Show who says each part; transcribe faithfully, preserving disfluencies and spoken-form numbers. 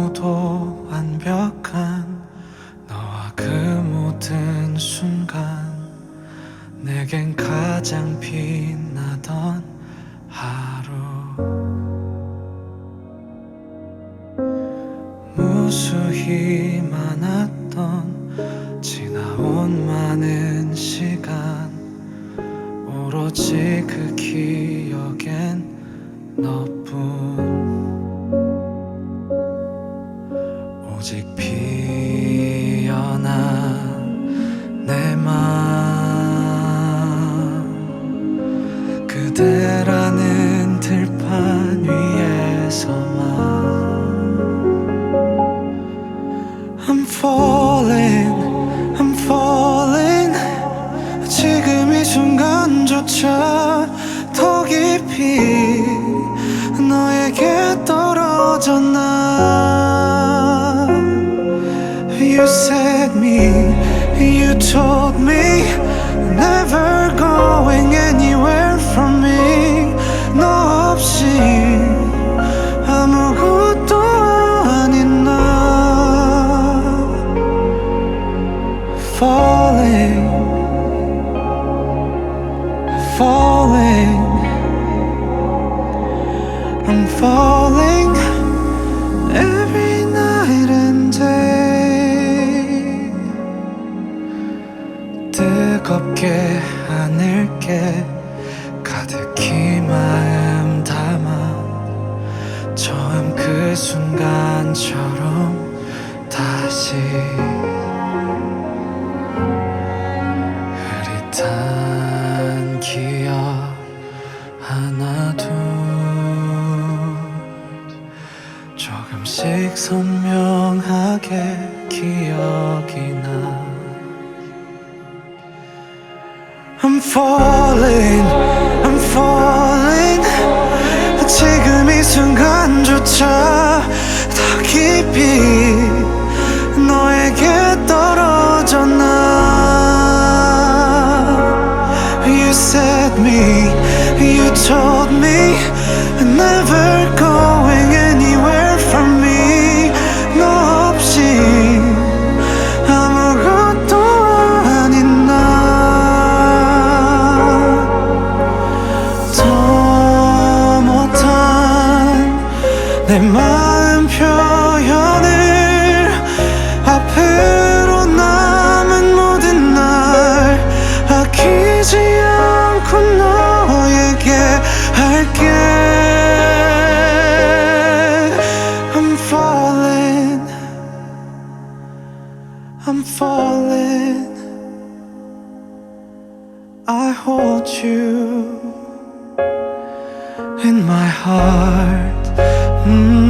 Speaker 1: 너무도 완벽한 너와 그 모든 순간 내겐 가장 빛나던 하루 무수히 많았던 지나온 많은 시간 오로지 그 기억엔 너뿐 오직 피어난 내 맘 그대라는 들판 위에서만 I'm falling, I'm falling 지금 이 순간조차 더 깊이 너에게 떨어져 나 You said me, you told me Never going anywhere from me 너 없이 아무것도 아닌 나 Falling, falling I'm falling every night and day 뜨겁게 하늘께 가득히 마음 담아 처음 그 순간처럼 다시 흐릿한 기억 하나 둘 조금씩 선명하게 기억이 나 I'm falling, I'm falling 지금 이 순간조차 더 깊이 너에게 떨어져 나 You said me, you told me Never going anywhere from me 너 없이 아무것도 아닌 나 더 못한 내 마음 표현을 앞으로 남은 모든 날 아끼지 않고 너에게 할게 I'm falling I'm falling I hold you in my heart mm.